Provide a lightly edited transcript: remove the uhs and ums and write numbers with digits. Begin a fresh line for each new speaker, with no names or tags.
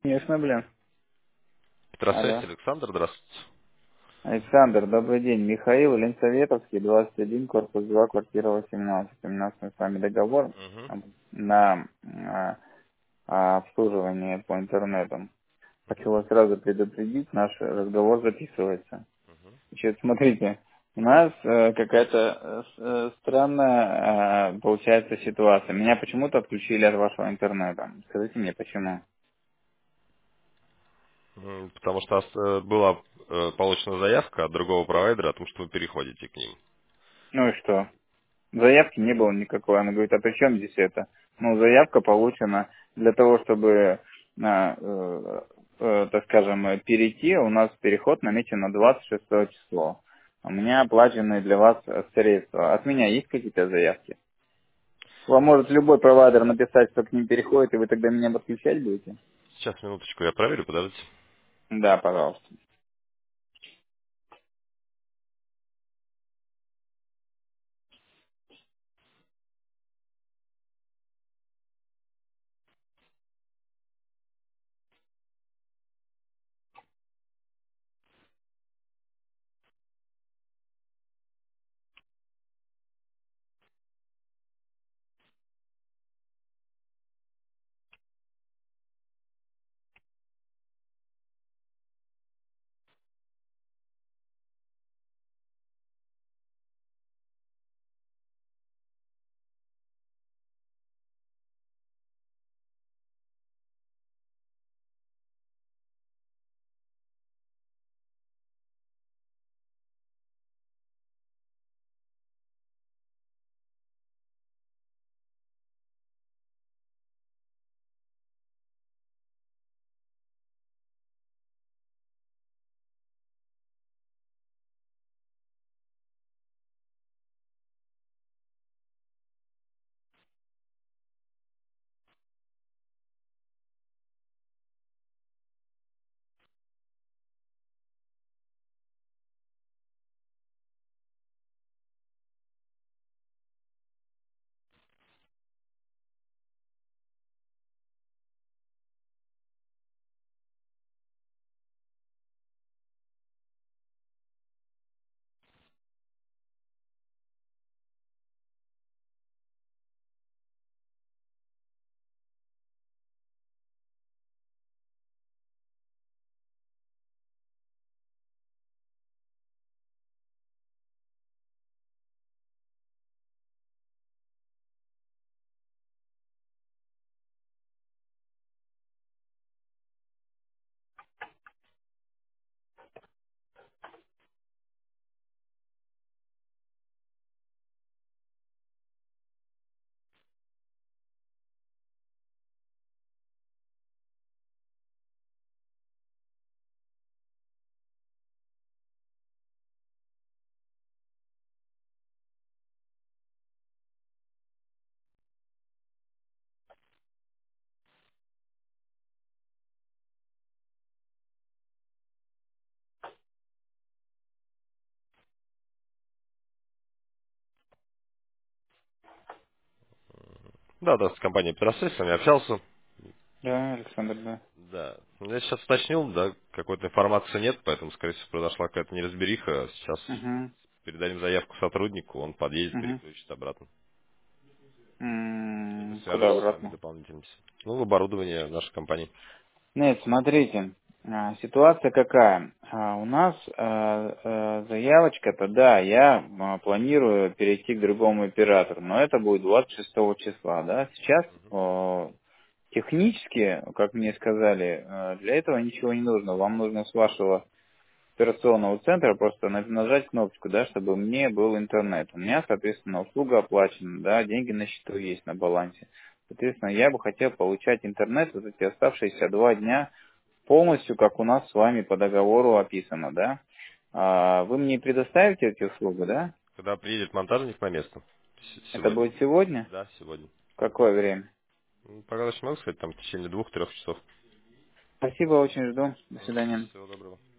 Конечно, блин.
Петросвязь,
Алло.
Александр, здравствуйте.
Александр, добрый день. Михаил, Ленсоветовский, 21, корпус 2, квартира 18. У нас с вами договор
Угу.
на обслуживание по интернету. Хочу вас сразу предупредить, наш разговор записывается. Значит, смотрите, у нас какая-то странная получается ситуация. Меня почему-то отключили от вашего интернета. Скажите мне, почему?
Потому что была получена заявка от другого провайдера о том, что вы переходите к ним.
Ну и что? Заявки не было никакой. Она говорит, а при чем здесь это? Ну, заявка получена для того, чтобы, так скажем, перейти. У нас переход намечен на 26 число. У меня оплачены для вас средства. От меня есть какие-то заявки? Вам может любой провайдер написать, что к ним переходит, и вы тогда меня подключать будете?
Сейчас, минуточку, я проверю, подождите.
Да, пожалуйста.
Да, да, с компанией Петросвязь, с вами общался.
Да, Александр, да.
Да. Я сейчас уточнил, да, какой-то информации нет, поэтому, скорее всего, произошла какая-то неразбериха. Сейчас
Угу.
передадим заявку сотруднику, он подъедет,
Угу.
переключит обратно. Или
Куда
свяжется с вами
обратно?
дополнительно. Ну, в оборудование нашей компании.
Нет, смотрите, ситуация какая? У нас заявочка-то, да, я планирую перейти к другому оператору, но это будет 26 числа, да. Сейчас технически, как мне сказали, для этого ничего не нужно. Вам нужно с вашего операционного центра просто нажать кнопочку, да, чтобы мне был интернет. У меня, соответственно, услуга оплачена, да, деньги на счету есть на балансе. Соответственно, я бы хотел получать интернет вот эти оставшиеся 2 дня полностью, как у нас с вами по договору описано, да. Вы мне предоставите эти услуги, да?
Когда приедет монтажник на место?
Это
Сегодня.
будет сегодня?
Да, сегодня.
В какое время?
Пока даже могу сказать, там в течение 2-3 часов.
Спасибо, очень жду. До свидания.
Всего доброго.